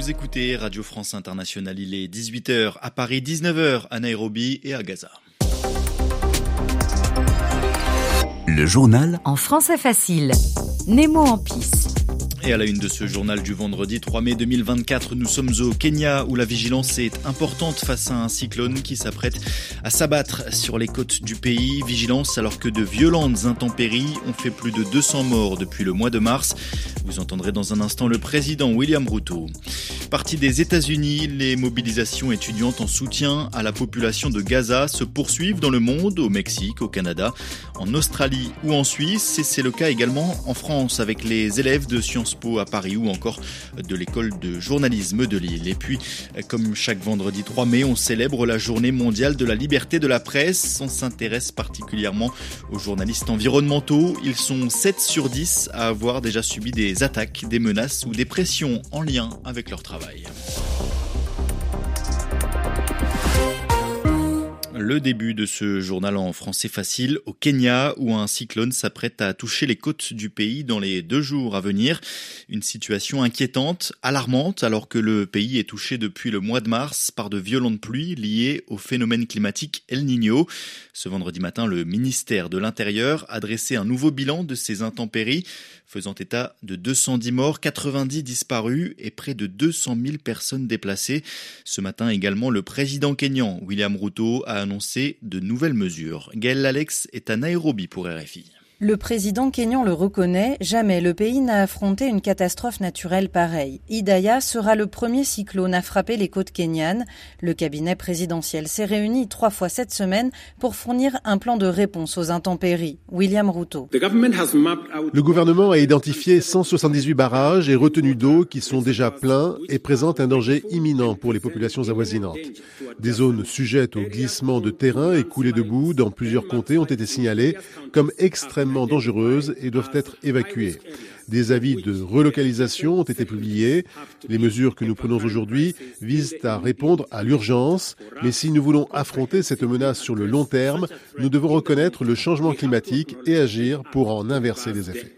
Vous écoutez Radio France Internationale, il est 18h à Paris, 19h à Nairobi et à Gaza. Le journal en français facile. Nemo en pisse. Et à la une de ce journal du vendredi 3 mai 2024, nous sommes au Kenya où la vigilance est importante face à un cyclone qui s'apprête à s'abattre sur les côtes du pays. Vigilance alors que de violentes intempéries ont fait plus de 200 morts depuis le mois de mars. Vous entendrez dans un instant le président William Ruto. Parti des États-Unis, les mobilisations étudiantes en soutien à la population de Gaza se poursuivent dans le monde, au Mexique, au Canada, en Australie ou en Suisse. Et c'est le cas également en France avec les élèves de Sciences Po à Paris ou encore de l'école de journalisme de Lille. Et puis, comme chaque vendredi 3 mai, on célèbre la journée mondiale de la liberté de la presse. On s'intéresse particulièrement aux journalistes environnementaux. Ils sont 7 sur 10 à avoir déjà subi des attaques, des menaces ou des pressions en lien avec leur travail. Le début de ce journal en français facile au Kenya où un cyclone s'apprête à toucher les côtes du pays dans les 2 jours à venir. Une situation inquiétante, alarmante alors que le pays est touché depuis le mois de mars par de violentes pluies liées au phénomène climatique El Niño. Ce vendredi matin, le ministère de l'Intérieur a dressé un nouveau bilan de ces intempéries, faisant état de 210 morts, 90 disparus et près de 200 000 personnes déplacées. Ce matin également, le président kényan William Ruto a annoncé de nouvelles mesures. Gaël Alex est à Nairobi pour RFI. Le président kényan le reconnaît, jamais le pays n'a affronté une catastrophe naturelle pareille. Idaya sera le premier cyclone à frapper les côtes kenyanes. Le cabinet présidentiel s'est réuni 3 fois cette semaine pour fournir un plan de réponse aux intempéries. William Ruto. Le gouvernement a identifié 178 barrages et retenues d'eau qui sont déjà pleins et présentent un danger imminent pour les populations avoisinantes. Des zones sujettes au glissement de terrain et coulées de boue dans plusieurs comtés ont été signalées comme extrêmement dangereuses et doivent être évacuées. Des avis de relocalisation ont été publiés. Les mesures que nous prenons aujourd'hui visent à répondre à l'urgence. Mais si nous voulons affronter cette menace sur le long terme, nous devons reconnaître le changement climatique et agir pour en inverser les effets.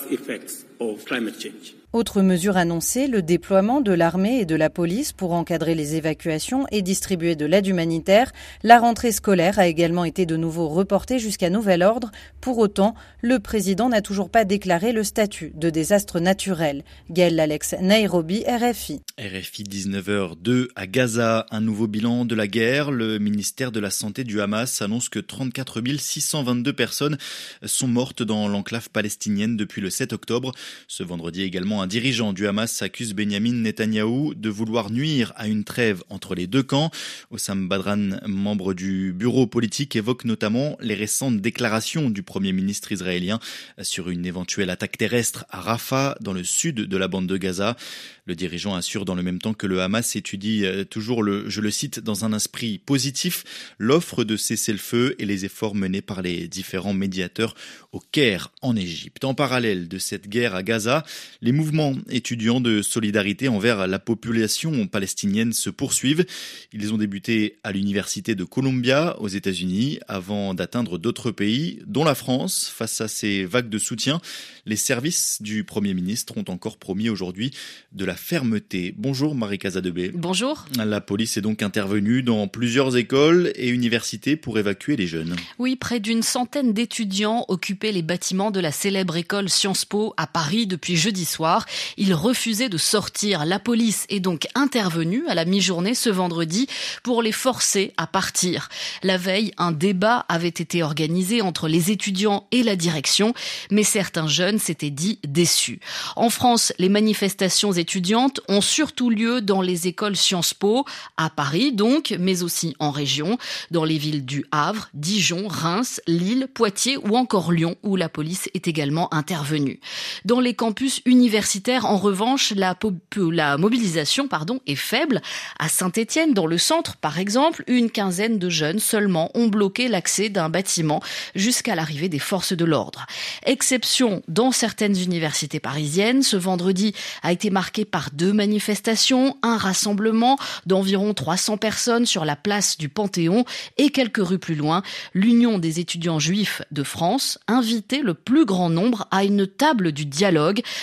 Autre mesure annoncée, le déploiement de l'armée et de la police pour encadrer les évacuations et distribuer de l'aide humanitaire. La rentrée scolaire a également été de nouveau reportée jusqu'à nouvel ordre. Pour autant, le président n'a toujours pas déclaré le statut de désastre naturel. Gaël Alex, Nairobi, RFI. RFI 19h02 à Gaza, un nouveau bilan de la guerre. Le ministère de la Santé du Hamas annonce que 34 622 personnes sont mortes dans l'enclave palestinienne depuis le 7 octobre. Ce vendredi également, un dirigeant du Hamas accuse Benyamin Netanyahou de vouloir nuire à une trêve entre les 2 camps. Oussam Badran, membre du bureau politique, évoque notamment les récentes déclarations du Premier ministre israélien sur une éventuelle attaque terrestre à Rafah, dans le sud de la bande de Gaza. Le dirigeant assure dans le même temps que le Hamas étudie toujours, je le cite, dans un esprit positif, l'offre de cessez-le-feu et les efforts menés par les différents médiateurs au Caire, en Égypte. En parallèle de cette guerre à Gaza, les mouvements étudiants de solidarité envers la population palestinienne se poursuivent. Ils ont débuté à l'université de Columbia, aux États-Unis, avant d'atteindre d'autres pays, dont la France. Face à ces vagues de soutien, les services du Premier ministre ont encore promis aujourd'hui de la fermeté. Bonjour Marie Casadebé. Bonjour. La police est donc intervenue dans plusieurs écoles et universités pour évacuer les jeunes. Oui, près d'une centaine d'étudiants occupaient les bâtiments de la célèbre école Sciences Po à Paris depuis jeudi soir. Ils refusaient de sortir. La police est donc intervenue à la mi-journée ce vendredi pour les forcer à partir. La veille, un débat avait été organisé entre les étudiants et la direction, mais certains jeunes s'étaient dit déçus. En France, les manifestations étudiantes ont surtout lieu dans les écoles Sciences Po, à Paris donc, mais aussi en région, dans les villes du Havre, Dijon, Reims, Lille, Poitiers ou encore Lyon, où la police est également intervenue. Dans les campus universitaires, en revanche, la mobilisation est faible. À Saint-Étienne, dans le centre, par exemple, une quinzaine de jeunes seulement ont bloqué l'accès d'un bâtiment jusqu'à l'arrivée des forces de l'ordre. Exception dans certaines universités parisiennes, ce vendredi a été marqué par 2 manifestations, un rassemblement d'environ 300 personnes sur la place du Panthéon et quelques rues plus loin, l'Union des étudiants juifs de France invitait le plus grand nombre à une table du dialogue, un espace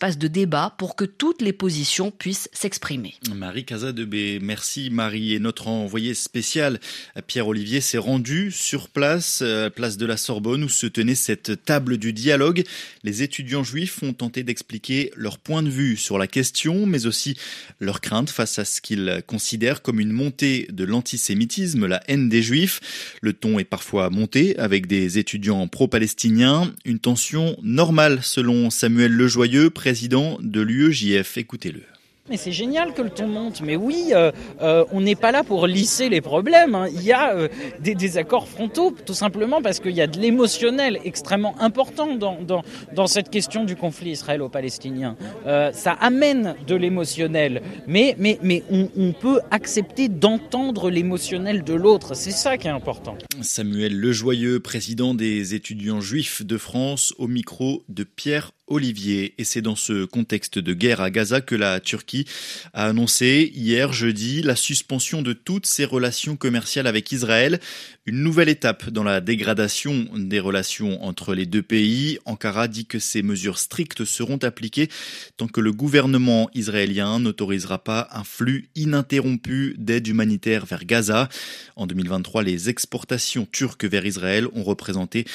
espace de débat pour que toutes les positions puissent s'exprimer. Marie Casadebé, merci Marie. Et notre envoyé spécial Pierre Olivier s'est rendu sur place, place de la Sorbonne, où se tenait cette table du dialogue. Les étudiants juifs ont tenté d'expliquer leur point de vue sur la question, mais aussi leurs craintes face à ce qu'ils considèrent comme une montée de l'antisémitisme, la haine des juifs. Le ton est parfois monté avec des étudiants pro-palestiniens. Une tension normale selon Samuel Lejoyeux, président de l'UEJF. Écoutez-le. Mais c'est génial que le ton monte. Mais oui, on n'est pas là pour lisser les problèmes. Hein. Il y a des désaccords frontaux, tout simplement parce qu'il y a de l'émotionnel extrêmement important dans cette question du conflit israélo-palestinien. Ça amène de l'émotionnel, mais on peut accepter d'entendre l'émotionnel de l'autre. C'est ça qui est important. Samuel Lejoyeux, président des étudiants juifs de France, au micro de Pierre Olivier. Et c'est dans ce contexte de guerre à Gaza que la Turquie a annoncé hier jeudi la suspension de toutes ses relations commerciales avec Israël. Une nouvelle étape dans la dégradation des relations entre les deux pays. Ankara dit que ces mesures strictes seront appliquées tant que le gouvernement israélien n'autorisera pas un flux ininterrompu d'aide humanitaire vers Gaza. En 2023, les exportations turques vers Israël ont représenté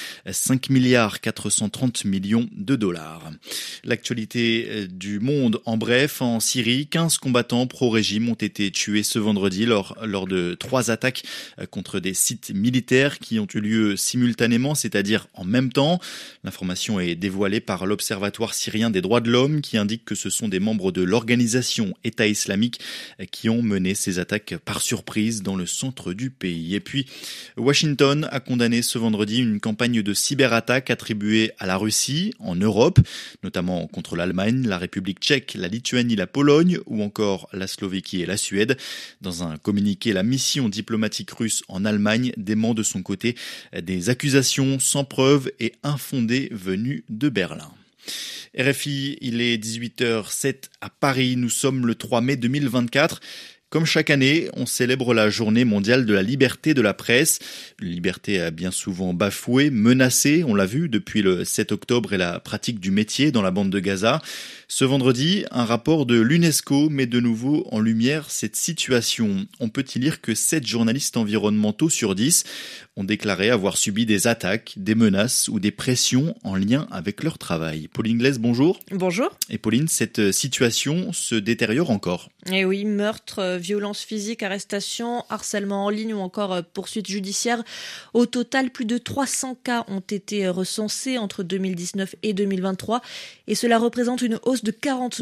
5,430 milliards de dollars. L'actualité du monde en bref, en Syrie, 15 combattants pro-régime ont été tués ce vendredi lors de 3 attaques contre des sites militaires qui ont eu lieu simultanément, c'est-à-dire en même temps. L'information est dévoilée par l'Observatoire syrien des droits de l'homme qui indique que ce sont des membres de l'organisation État islamique qui ont mené ces attaques par surprise dans le centre du pays. Et puis, Washington a condamné ce vendredi une campagne de cyberattaque attribuée à la Russie en Europe, notamment contre l'Allemagne, la République tchèque, la Lituanie, la Pologne ou encore la Slovéquie et la Suède. Dans un communiqué, la mission diplomatique russe en Allemagne dément de son côté des accusations sans preuve et infondées venues de Berlin. RFI, il est 18h07 à Paris, nous sommes le 3 mai 2024. Comme chaque année, on célèbre la journée mondiale de la liberté de la presse. Une liberté bien souvent bafouée, menacée, on l'a vu depuis le 7 octobre et la pratique du métier dans la bande de Gaza. Ce vendredi, un rapport de l'UNESCO met de nouveau en lumière cette situation. On peut y lire que 7 journalistes environnementaux sur 10 ont déclaré avoir subi des attaques, des menaces ou des pressions en lien avec leur travail. Pauline Glaise, bonjour. Bonjour. Et Pauline, cette situation se détériore encore. Eh oui, meurtre, violence physique, arrestation, harcèlement en ligne ou encore poursuite judiciaire. Au total, plus de 300 cas ont été recensés entre 2019 et 2023 et cela représente une hausse de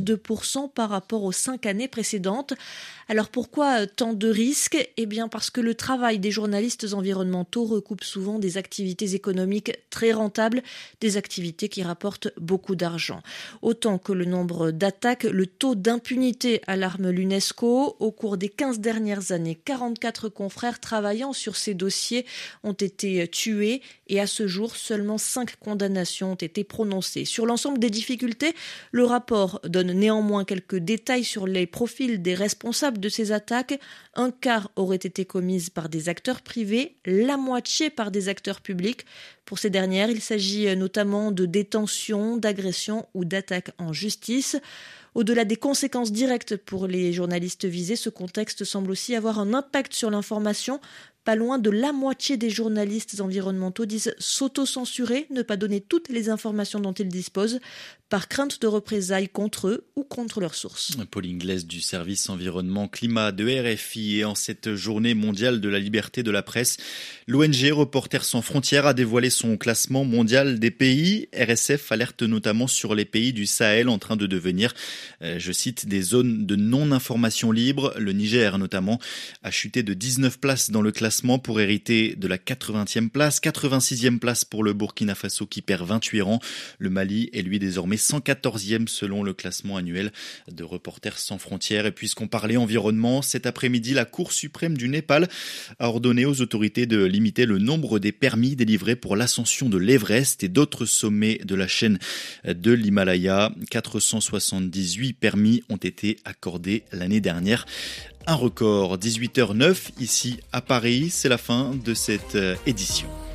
42% par rapport aux 5 années précédentes. Alors pourquoi tant de risques ? Eh bien parce que le travail des journalistes environnementaux recoupe souvent des activités économiques très rentables, des activités qui rapportent beaucoup d'argent. Autant que le nombre d'attaques, le taux d'impunité alarme l'UNESCO. Au cours des 15 dernières années, 44 confrères travaillant sur ces dossiers ont été tués et à ce jour, seulement 5 condamnations ont été prononcées. Sur l'ensemble des difficultés, le rapport donne néanmoins quelques détails sur les profils des responsables de ces attaques. Un quart auraient été commises par des acteurs privés, la moitié par des acteurs publics. Pour ces dernières, il s'agit notamment de détentions, d'agressions ou d'attaques en justice. Au-delà des conséquences directes pour les journalistes visés, ce contexte semble aussi avoir un impact sur l'information. Pas loin de la moitié des journalistes environnementaux disent s'auto-censurer, ne pas donner toutes les informations dont ils disposent, par crainte de représailles contre eux ou contre leurs sources. Pauline Glaise du service environnement climat de RFI. Et en cette journée mondiale de la liberté de la presse, l'ONG Reporters sans frontières a dévoilé son classement mondial des pays. RSF alerte notamment sur les pays du Sahel en train de devenir, je cite, des zones de non-information libre. Le Niger notamment a chuté de 19 places dans le classement pour hériter de la 80e place, 86e place pour le Burkina Faso qui perd 28 rangs. Le Mali est lui désormais 114e selon le classement annuel de Reporters sans frontières. Et puisqu'on parlait environnement, cet après-midi, la Cour suprême du Népal a ordonné aux autorités de limiter le nombre des permis délivrés pour l'ascension de l'Everest et d'autres sommets de la chaîne de l'Himalaya. 478 permis ont été accordés l'année dernière. Un record, 18h09 ici à Paris, c'est la fin de cette édition.